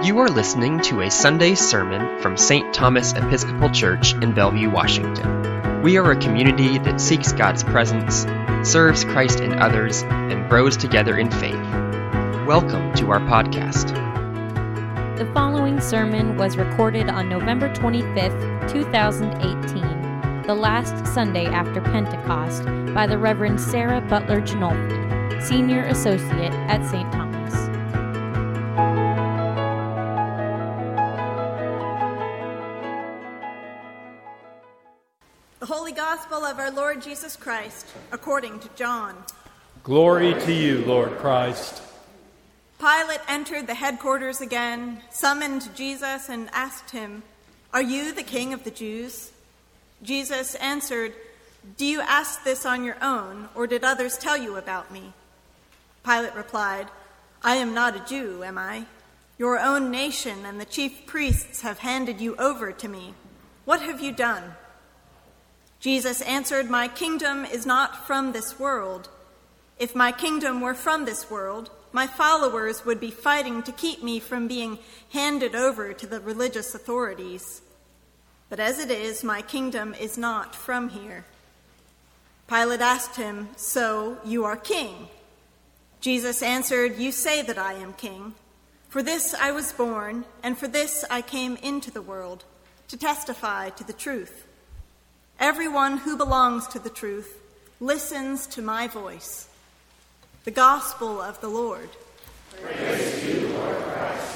You are listening to a Sunday sermon from St. Thomas Episcopal Church in Bellevue, Washington. We are a community that seeks God's presence, serves Christ in others, and grows together in faith. Welcome to our podcast. The following sermon was recorded on November 25th, 2018, the last Sunday after Pentecost, by the Reverend Sarah Butler Ginolfi, Senior Associate at St. Thomas. The Holy Gospel of our Lord Jesus Christ, according to John. Glory to you, Lord Christ. Pilate entered the headquarters again, summoned Jesus, and asked him, "Are you the king of the Jews?" Jesus answered, "Do you ask this on your own, or did others tell you about me?" Pilate replied, "I am not a Jew, am I? Your own nation and the chief priests have handed you over to me. What have you done?" Jesus answered, "My kingdom is not from this world. If my kingdom were from this world, my followers would be fighting to keep me from being handed over to the religious authorities. But as it is, my kingdom is not from here." Pilate asked him, "So you are king?" Jesus answered, "You say that I am king. For this I was born, and for this I came into the world, to testify to the truth. Everyone who belongs to the truth listens to my voice." The Gospel of the Lord. Praise to you, Lord Christ.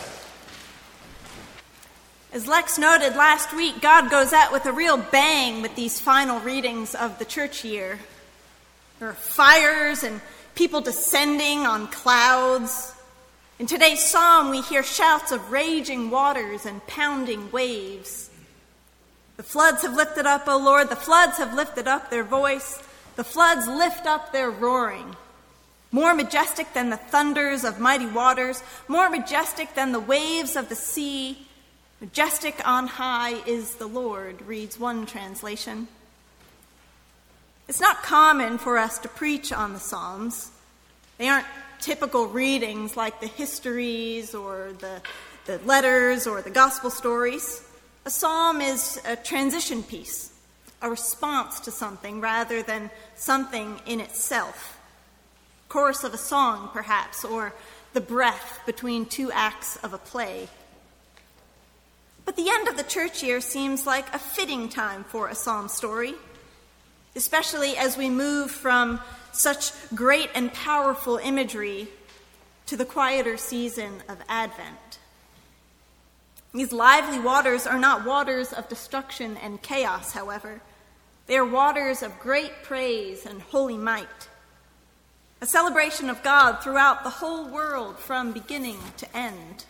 As Lex noted last week, God goes out with a real bang with these final readings of the church year. There are fires and people descending on clouds. In today's psalm, we hear shouts of raging waters and pounding waves. The floods have lifted up, O Lord, the floods have lifted up their voice. The floods lift up their roaring. More majestic than the thunders of mighty waters, more majestic than the waves of the sea. Majestic on high is the Lord, reads one translation. It's not common for us to preach on the Psalms. They aren't typical readings like the histories or the letters or the gospel stories. A psalm is a transition piece, a response to something rather than something in itself. Chorus of a song, perhaps, or the breath between two acts of a play. But the end of the church year seems like a fitting time for a psalm story, especially as we move from such great and powerful imagery to the quieter season of Advent. These lively waters are not waters of destruction and chaos, however. They are waters of great praise and holy might, a celebration of God throughout the whole world from beginning to end.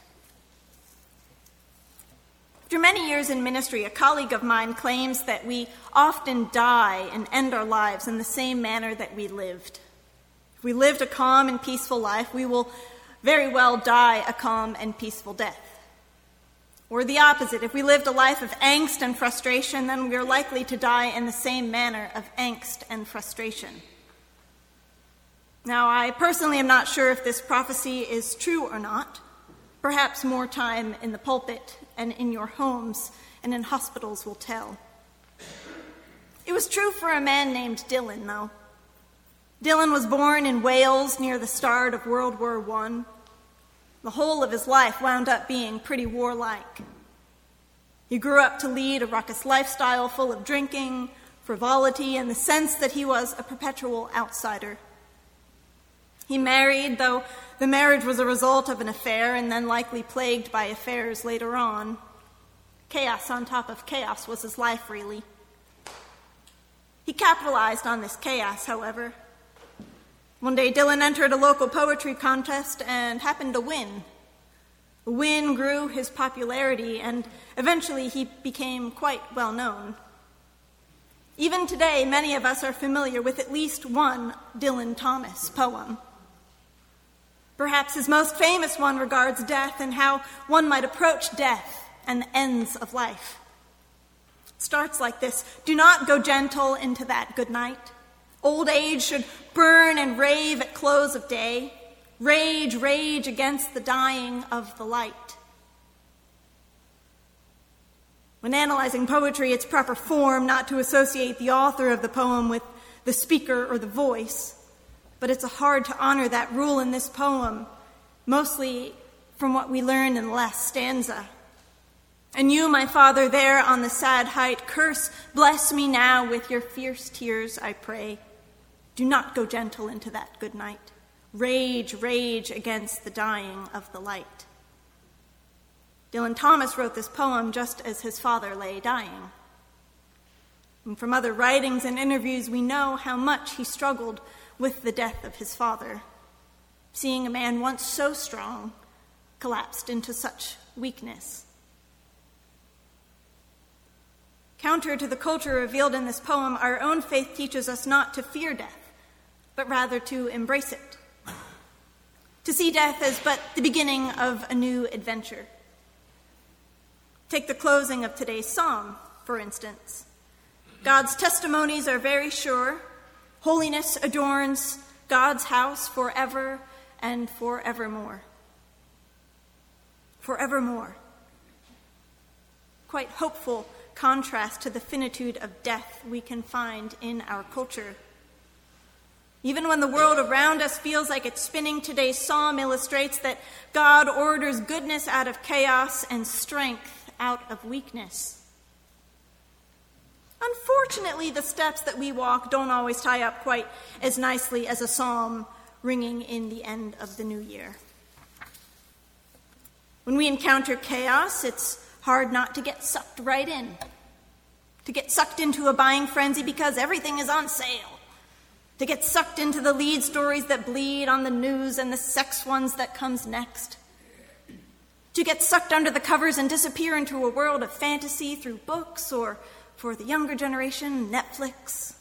After many years in ministry, a colleague of mine claims that we often die and end our lives in the same manner that we lived. If we lived a calm and peaceful life, we will very well die a calm and peaceful death. Or the opposite, if we lived a life of angst and frustration, then we are likely to die in the same manner of angst and frustration. Now, I personally am not sure if this prophecy is true or not. Perhaps more time in the pulpit and in your homes and in hospitals will tell. It was true for a man named Dylan, though. Dylan was born in Wales near the start of World War I. The whole of his life wound up being pretty warlike. He grew up to lead a ruckus lifestyle full of drinking, frivolity, and the sense that he was a perpetual outsider. He married, though the marriage was a result of an affair and then likely plagued by affairs later on. Chaos on top of chaos was his life, really. He capitalized on this chaos, however. One day, Dylan entered a local poetry contest and happened to win. The win grew his popularity, and eventually he became quite well known. Even today, many of us are familiar with at least one Dylan Thomas poem. Perhaps his most famous one regards death and how one might approach death and the ends of life. It starts like this: "Do not go gentle into that good night. Old age should burn and rave at close of day. Rage, rage against the dying of the light. When analyzing poetry, it's proper form not to associate the author of the poem with the speaker or the voice, but it's hard to honor that rule in this poem, mostly from what we learn in the last stanza. And you, my Father, there on the sad height, curse, bless me now with your fierce tears, I pray. Do not go gentle into that good night. Rage, rage against the dying of the light. Dylan Thomas wrote this poem just as his father lay dying. And from other writings and interviews, we know how much he struggled with the death of his father, seeing a man once so strong collapsed into such weakness. Counter to the culture revealed in this poem, our own faith teaches us not to fear death, but rather to embrace it, to see death as but the beginning of a new adventure. Take the closing of today's psalm, for instance. God's testimonies are very sure. Holiness adorns God's house forever and forevermore. Forevermore. Quite hopeful contrast to the finitude of death we can find in our culture. Even when the world around us feels like it's spinning, today's psalm illustrates that God orders goodness out of chaos and strength out of weakness. Unfortunately, the steps that we walk don't always tie up quite as nicely as a psalm ringing in the end of the new year. When we encounter chaos, it's hard not to get sucked right in, to get sucked into a buying frenzy because everything is on sale, to get sucked into the lead stories that bleed on the news and the sex ones that comes next, to get sucked under the covers and disappear into a world of fantasy through books or, for the younger generation, Netflix.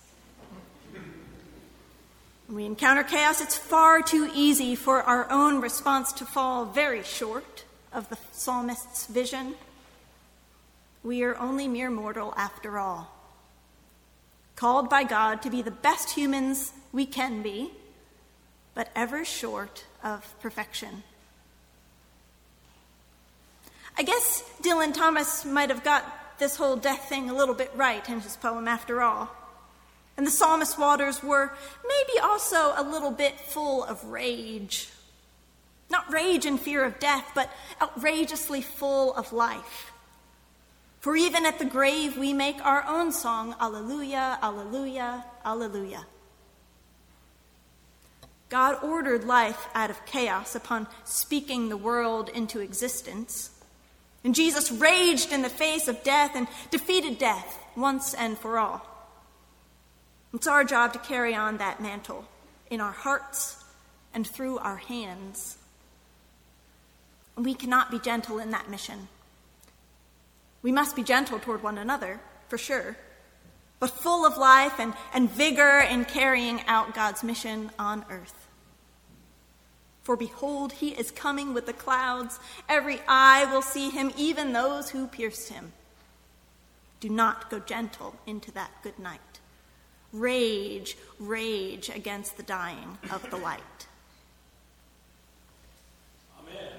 When we encounter chaos, it's far too easy for our own response to fall very short of the psalmist's vision. We are only mere mortal after all, called by God to be the best humans we can be, but ever short of perfection. I guess Dylan Thomas might have got this whole death thing a little bit right in his poem after all. And the psalmist's waters were maybe also a little bit full of rage. Not rage and fear of death, but outrageously full of life. For even at the grave we make our own song, Alleluia, Alleluia, Alleluia. God ordered life out of chaos upon speaking the world into existence. And Jesus raged in the face of death and defeated death once and for all. It's our job to carry on that mantle in our hearts and through our hands. We cannot be gentle in that mission. We must be gentle toward one another, for sure, but full of life and vigor in carrying out God's mission on earth. For behold, he is coming with the clouds. Every eye will see him, even those who pierced him. Do not go gentle into that good night. Rage, rage against the dying of the light. Amen.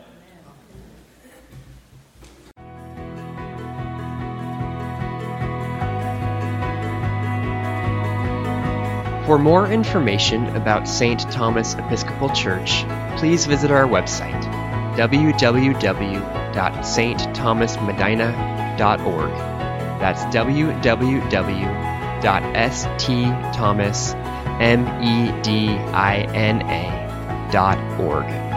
For more information about St. Thomas Episcopal Church, please visit our website, www.stthomasmedina.org. That's www.stthomasmedina.org.